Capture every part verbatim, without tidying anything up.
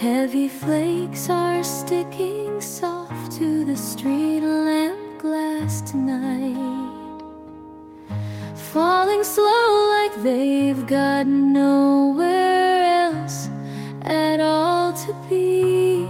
Heavy flakes are sticking soft to the street lamp glass tonight, falling slow like they've got nowhere else at all to be.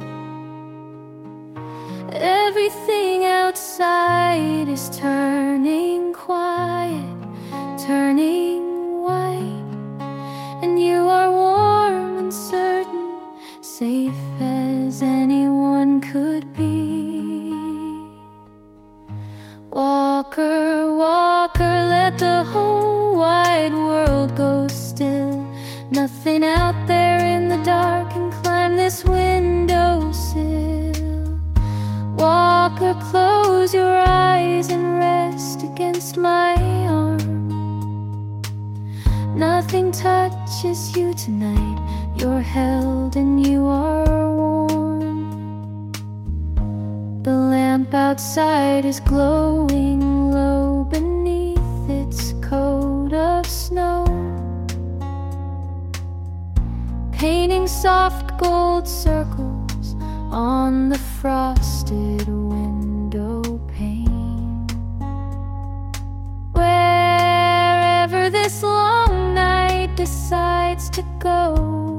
Everything outside is turning quiet, turning white, and you are warm and certain, safe as anyone could be. Walker, walker, let the whole wide world go still. Nothing out there in the dark can climb this windowsill. Walker, close your eyes and rest against my arm. Nothing touches you tonight. You're held and you are warm. The lamp outside is glowing low beneath its coat of snow, painting soft gold circles on the frosted window pane. Wherever this long night decides to go,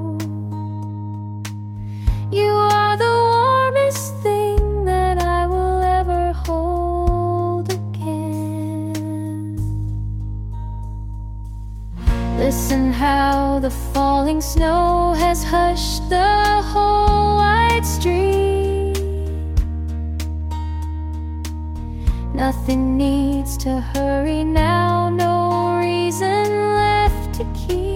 you are the warmest thing that I will ever hold again. Listen how the falling snow has hushed the whole wide street. Nothing needs to hurry now, no reason left to keep.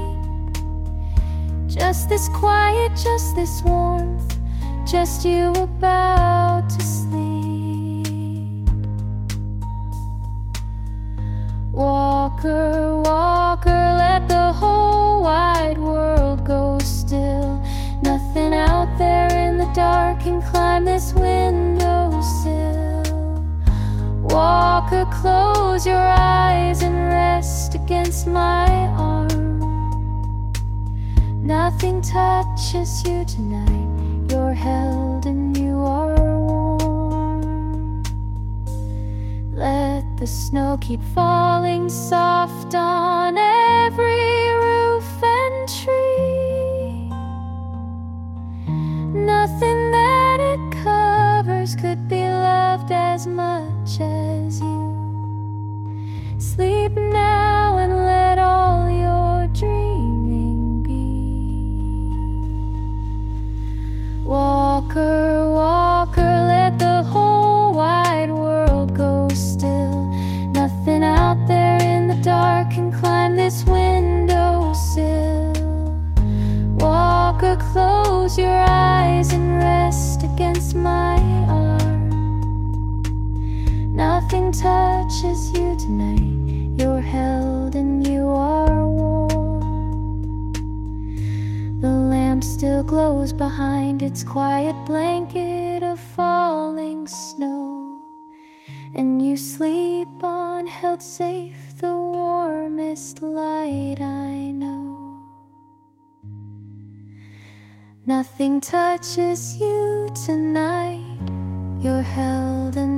Just this quiet, just this warmth, just you about to sleep. Walker, walker, let the whole wide world go still. Nothing out there in the dark can climb this windowsill. Walker, close your eyes and rest against my arm. Nothing touches you tonight. You're held and you are warm. Let the snow keep falling soft on every roof and tree. Nothing that it covers could be loved as much as you. Sleep now and let all your dreaming be. Walker, walker, let the whole wide world go still. Nothing out there in the dark can climb this windowsill. Walker, close your eyes and rest against my arm. Nothing touches you tonight. You're held and you are warm. The lamp still glows behind its quiet blanket of falling snow, and you sleep on, held safe, the warmest light I know. Nothing touches you tonight. You're held and